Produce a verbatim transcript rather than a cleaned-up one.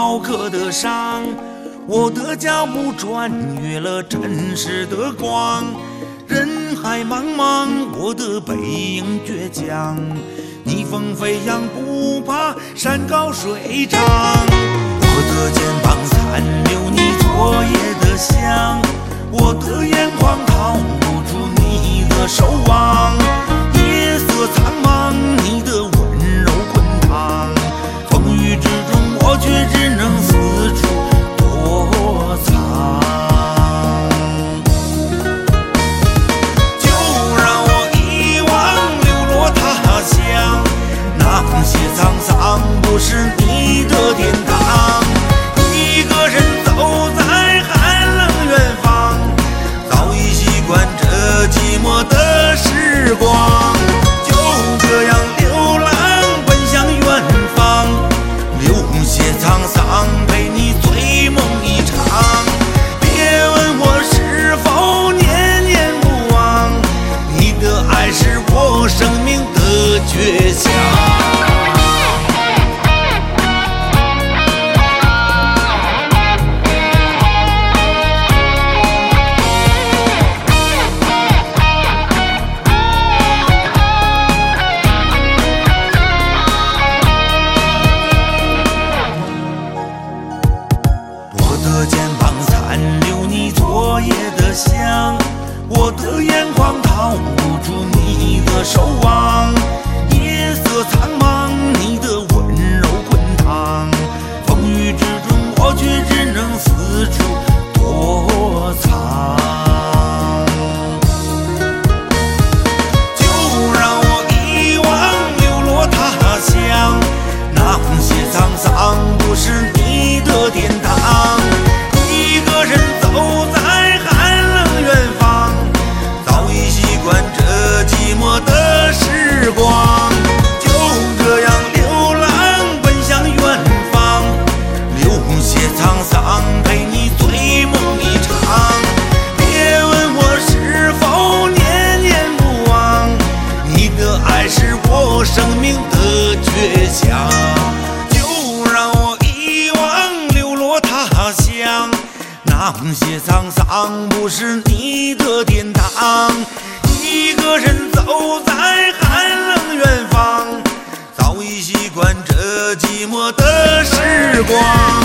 好可得上。我的脚步穿越了尘世的光，人海茫茫，我的背影倔强。逆风飞扬不怕山高水长，我的肩膀残留你昨夜的香，我的眼眶逃不出你的守望。夜色苍茫，你的温柔滚烫，风雨之中我却只能四处躲藏。就让我遗忘流落他乡，那些沧桑不是你的天堂。一个人走在寒冷远方，早已习惯这寂寞的时光。就这样流浪奔向远方，留些沧桑陪你醉梦一场。别问我是否念念不忘，你的爱是我生命的倔强。我的眼眶逃不出你的守望，夜色苍茫，你的温柔滚烫，风雨之中我却只能四处躲藏。就让我遗忘流落他乡，那些沧桑不是你的天堂。一个人走在寒冷远方，这寂寞的时光。就这样流浪奔向远方，留些沧桑陪你醉梦一场。别问我是否念念不忘，你的爱是我生命的倔强。就让我遗忘流落他乡，那些沧桑不是你的天堂。一个人走在寒冷远方，早已习惯这寂寞的时光。